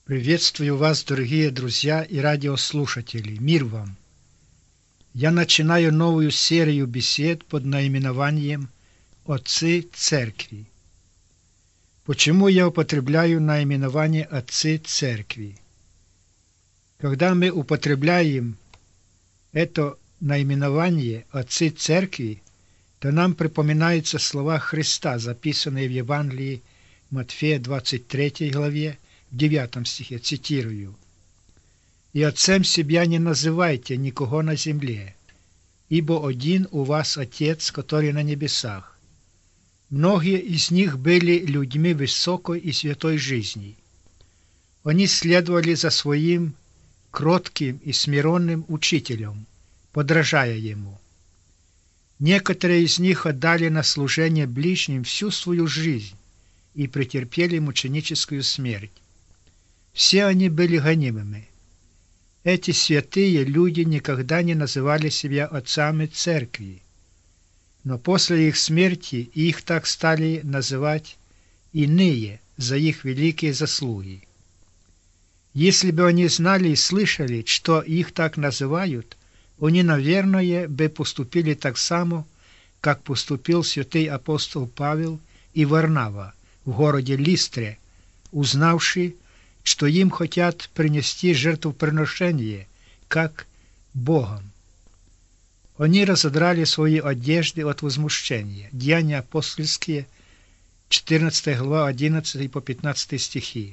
Приветствую вас, дорогие друзья и радиослушатели. Мир вам! Я начинаю новую серию бесед под наименованием «Отцы Церкви». Почему я употребляю наименование «Отцы Церкви»? Когда мы употребляем это наименование «Отцы Церкви», то нам припоминаются слова Христа, записанные в Евангелии Матфея 23 главе, в 9 стихе, цитирую: «И отцем себя не называйте никого на земле, ибо один у вас Отец, который на небесах». Многие из них были людьми высокой и святой жизни. Они следовали за своим кротким и смиренным учителем, подражая ему. Некоторые из них отдали на служение ближним всю свою жизнь и претерпели мученическую смерть. Все они были гонимыми. Эти святые люди никогда не называли себя отцами церкви, но после их смерти их так стали называть иные за их великие заслуги. Если бы они знали и слышали, что их так называют, они, наверное, бы поступили так само, как поступил святый апостол Павел и Варнава в городе Листре, узнавший, что им хотят принести жертвоприношение, как Богом. Они разодрали свои одежды от возмущения. Деяния апостольские, 14 глава, 11 по 15 стихи.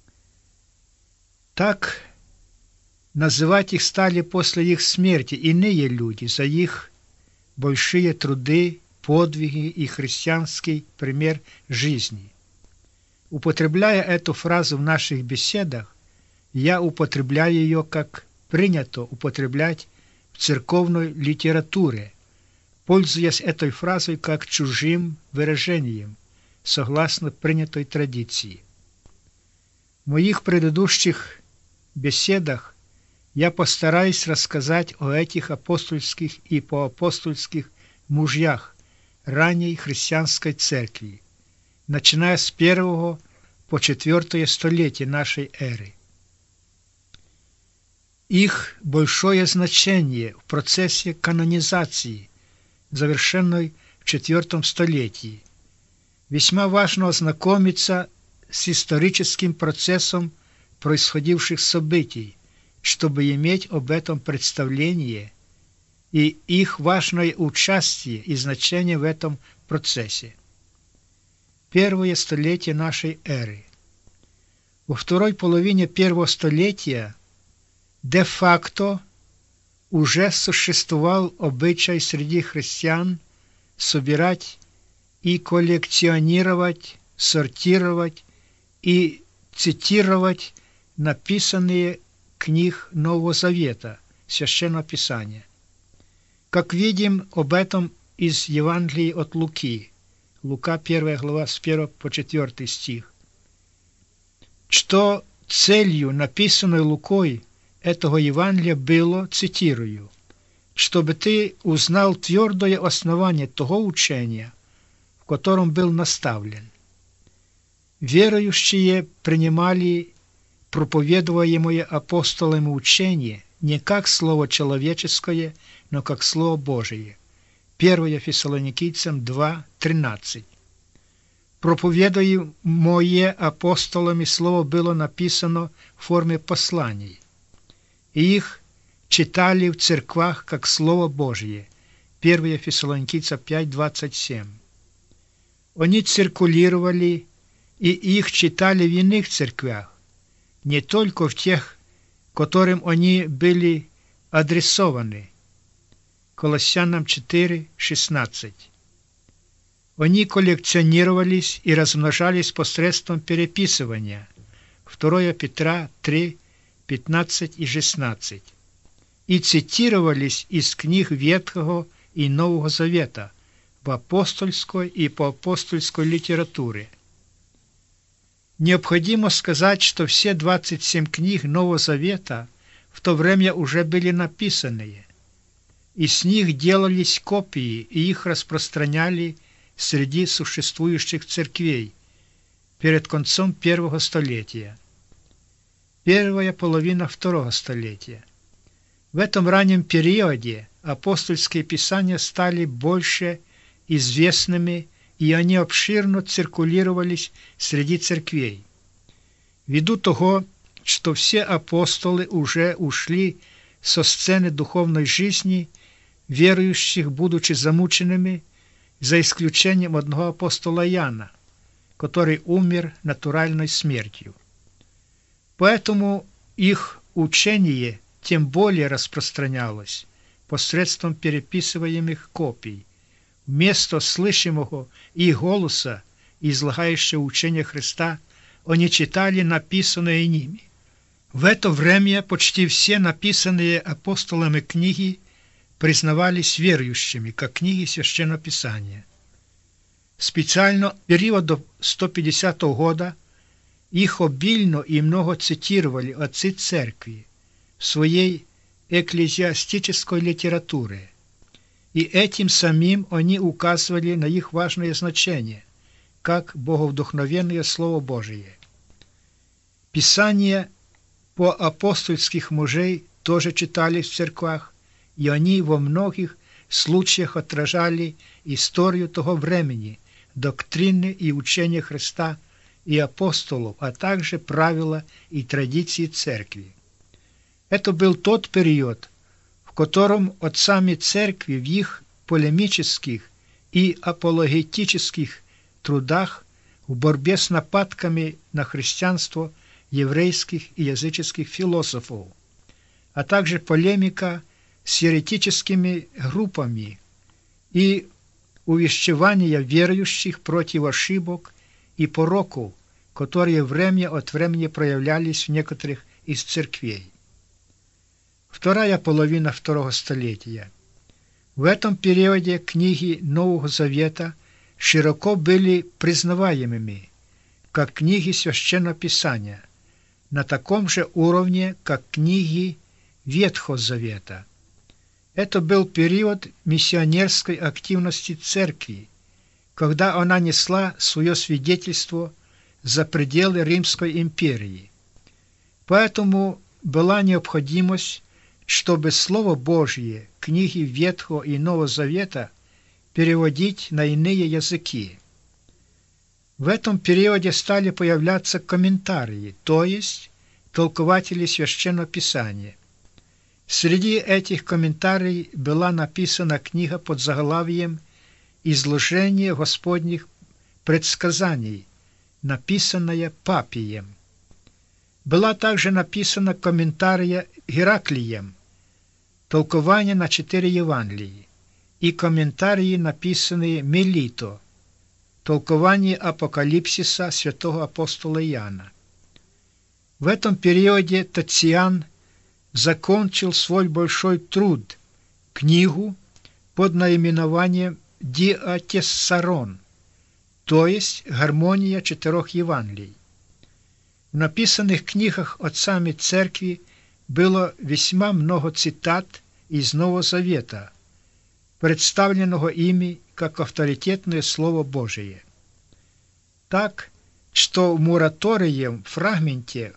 Так называть их стали после их смерти иные люди за их большие труды, подвиги и христианский пример жизни. Употребляя эту фразу в наших беседах, я употребляю ее, как принято употреблять в церковной литературе, пользуясь этой фразой как чужим выражением, согласно принятой традиции. В моих предыдущих беседах я постараюсь рассказать о этих апостольских и поапостольских мужьях ранней христианской церкви, начиная с 1 по 4 столетие нашей эры. Их большое значение в процессе канонизации, завершенной в 4 столетии. Весьма важно ознакомиться с историческим процессом происходивших событий, чтобы иметь об этом представление и их важное участие и значение в этом процессе. Первое столетие нашей эры. Во второй половине первого столетия де-факто уже существовал обычай среди христиан собирать и коллекционировать, сортировать и цитировать написанные книг Нового Завета, Священного Писания. Как видим об этом из Евангелия от Луки, Лука 1 глава с 1 по 4 стих, что целью, написанной Лукой, этого Евангелия было, цитирую, «чтобы ты узнал твердое основание того учения, в котором был наставлен». Верующие принимали проповедуемое апостолами учение не как слово человеческое, но как слово Божие. 1 Фессалоникийцам 2:13. Проповедуемое апостолами слово было написано в форме посланий, и их читали в церквах как Слово Божие. 1 Фессалоникийцам 5:27. Они циркулировали, и их читали в иных церквях, не только в тех, которым они были адресованы. Колоссянам 4:16. Они коллекционировались и размножались посредством переписывания. 2 Петра 3:15 и 16. И цитировались из книг Ветхого и Нового Завета в апостольской и поапостольской литературе. Необходимо сказать, что все 27 книг Нового Завета в то время уже были написаны, и с них делались копии, и их распространяли среди существующих церквей перед концом первого столетия. первая половина второго столетия. В этом раннем периоде апостольские писания стали больше известными, и они обширно циркулировались среди церквей. Ввиду того, что все апостолы уже ушли со сцены духовной жизни, верующих, будучи замученными, за исключением одного апостола Иоанна, который умер натуральной смертью. Поэтому их учение тем более распространялось посредством переписываемых копий. Вместо слышимого их голоса, излагающего учение Христа, они читали написанное ними. В это время почти все написанные апостолами книги признавались верующими, как книги Священного Писания. Специально в период до 150 года их обильно и много цитировали отцы церкви в своей экклезиастической литературе, и этим самим они указывали на их важное значение, как боговдохновенное Слово Божие. Писания по апостольских мужей тоже читались в церквах, и они во многих случаях отражали историю того времени, доктрины и учения Христа и апостолов, а также правила и традиции церкви. Это был тот период, в котором отцами церкви в их полемических и апологетических трудах в борьбе с нападками на христианство еврейских и языческих философов, а также полемика с еретическими группами и увещевание верующих против ошибок и пороков, которые время от времени проявлялись в некоторых из церквей. Вторая половина второго столетия. В этом периоде книги Нового Завета широко были признаваемыми, как книги Священного Писания, на таком же уровне, как книги Ветхого Завета. Это был период миссионерской активности церкви, когда она несла свое свидетельство за пределы Римской империи. Поэтому была необходимость, чтобы Слово Божье, книги Ветхого и Нового Завета переводить на иные языки. В этом периоде стали появляться комментарии, то есть толкователи Священного Писания. Среди этих комментариев была написана книга под заглавием «Изложение Господних предсказаний», написанная Папием. Была также написана комментария Гераклием, толкование на 4 Евангелии, и комментарии, написанные Мелито, толкование Апокалипсиса святого апостола Иоанна. В этом периоде Тациан закончил свой большой труд, книгу под наименованием «Диатессарон», то есть «Гармония 4 Евангелий». В написанных книгах отцами церкви было весьма много цитат из Нового Завета, представленного ими как авторитетное Слово Божие. Так, что в Мураторием фрагменте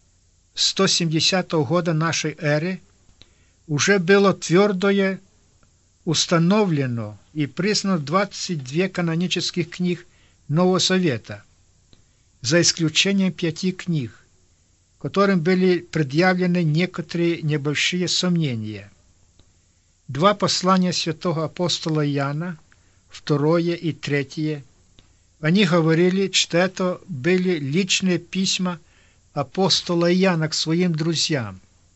170 года нашей эры уже было твердое установлено и признано 22 канонических книг Нового Завета, за исключением 5 книг, которым были предъявлены некоторые небольшие сомнения. 2 послания святого апостола Иоанна, 2 и 3, они говорили, что это были личные письма апостола Иоанна к своим друзьям.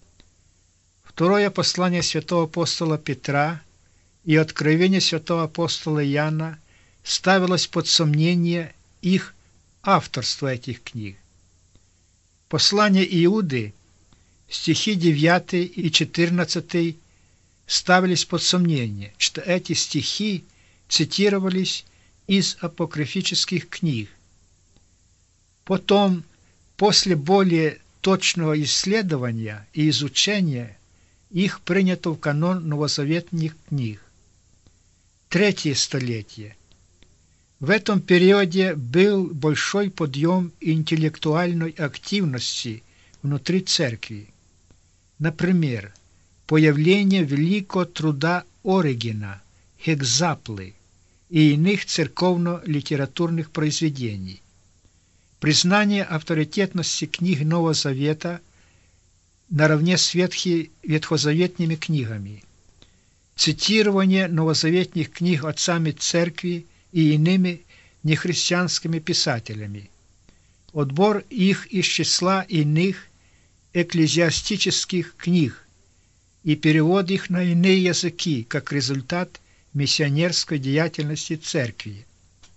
2 послание святого апостола Петра и откровение святого апостола Иоанна ставилось под сомнение их авторство этих книг. Послание Иуды, стихи 9 и 14 ставились под сомнение, что эти стихи цитировались из апокрифических книг. Потом, после более точного исследования и изучения, их принято в канон новозаветных книг. 3 столетие. В этом периоде был большой подъем интеллектуальной активности в внутри церкви. Например, появление великого труда Оригена, Гекзаплы и иных церковно-литературных произведений, признание авторитетности книг Нового Завета наравне с ветхозаветными книгами, цитирование новозаветных книг отцами церкви и иными нехристианскими писателями, отбор их из числа иных экклезиастических книг и перевод их на иные языки как результат миссионерской деятельности церкви.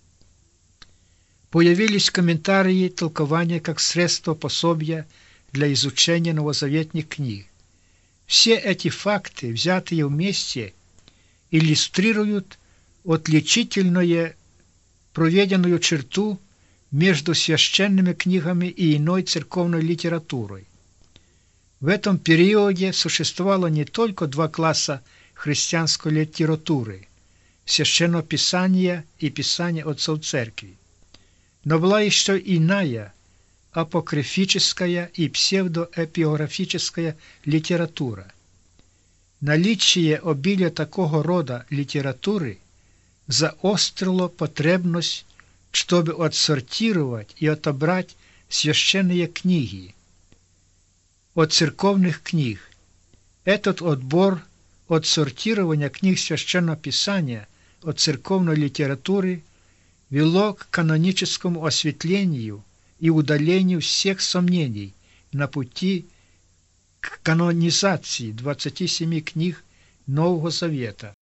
Появились комментарии и толкования как средство пособия для изучения новозаветных книг. Все эти факты, взятые вместе, иллюстрируют отличительную проведенную черту между священными книгами и иной церковной литературой. В этом периоде существовало не только два класса христианской литературы – Священного Писания и Писания отцов церкви, но была еще иная – апокрифическая и псевдоэпиграфическая литература. Наличие обилия такого рода литературы заострило потребность, чтобы отсортировать и отобрать священные книги от церковных книг. Этот отбор, отсортирование книг Священного Писания от церковной литературы вело к каноническому осветлению и удалению всех сомнений на пути к канонизации 27 книг Нового Завета.